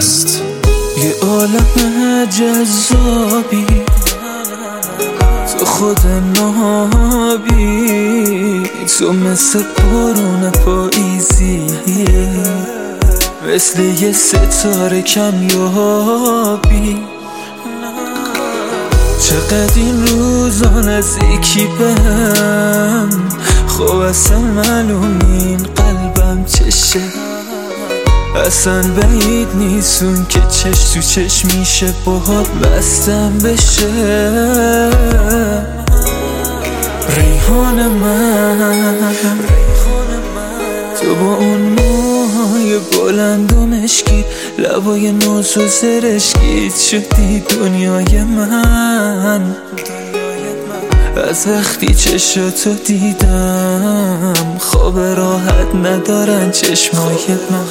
هست. یه عالم جذابی تو خود نابی، تو مثل بارون پاییزیه، مثل یه ستاره کمیابی. چقدر این روزا نزدیکی بهم، خب اصلا معلوم این قلبم چشه، اصلا بعید نیستون که چش تو چش میشه باهات بستم بشه. ریحان من تو با اون موهای بلند و مشکی، لبای ناز و زرشکیت شدی دنیای من. از وقتی چشاتو دیدم خواب راحت ندارن چشمای من.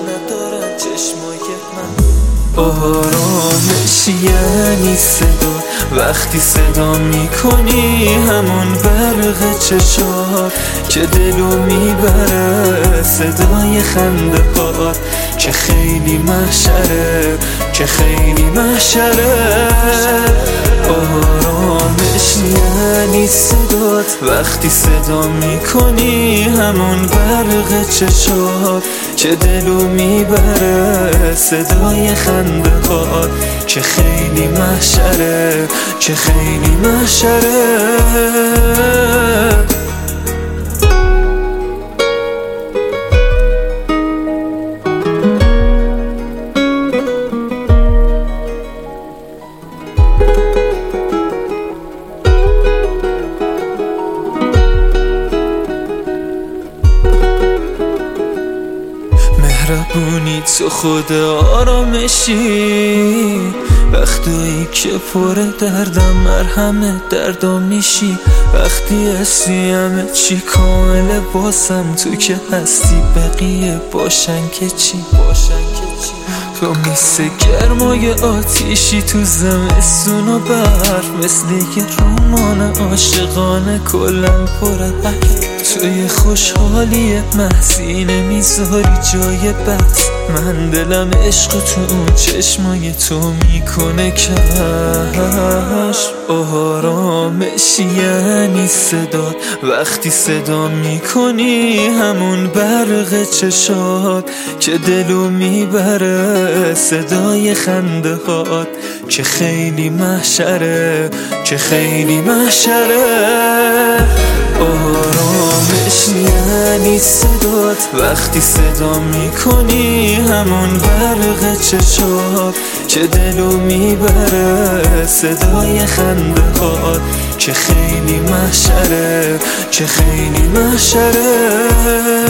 آرامش یعنی صدا، وقتی صدا میکنی همون برق چشات که دلو میبره، صدای خنده هات که خیلی محشره، که خیلی محشره. آرامش یعنی صدات، وقتی صدا میکنی همون برق چشات که دلو میبره، صدای خنده هات که خیلی محشره، که خیلی محشره. مهربونی تو خود آرامشی، وقتی که پر دردم مرهم دردم میشی، وقتی هستی همه چی کامله باسم، تو که هستی بقیه باشن که چی. تو مثل گرمای آتیشی تو زمستون و برف، مثل یه رمان عاشقانه کلن پر حرف. توی خوشحالی محضی نمیذاری جای بحث، من دلم عشق تو اون چشمای تو میکنه کشف. آرامش یعنی صدات، وقتی صدا میکنی همون برق چشات که دلو میبره، صدای خنده هات که خیلی محشره، که خیلی محشره. آرامش یعنی صدات، وقتی صدا میکنی همون برق چشات که دلو میبره، صدای خنده هات که خیلی محشره، که خیلی محشره.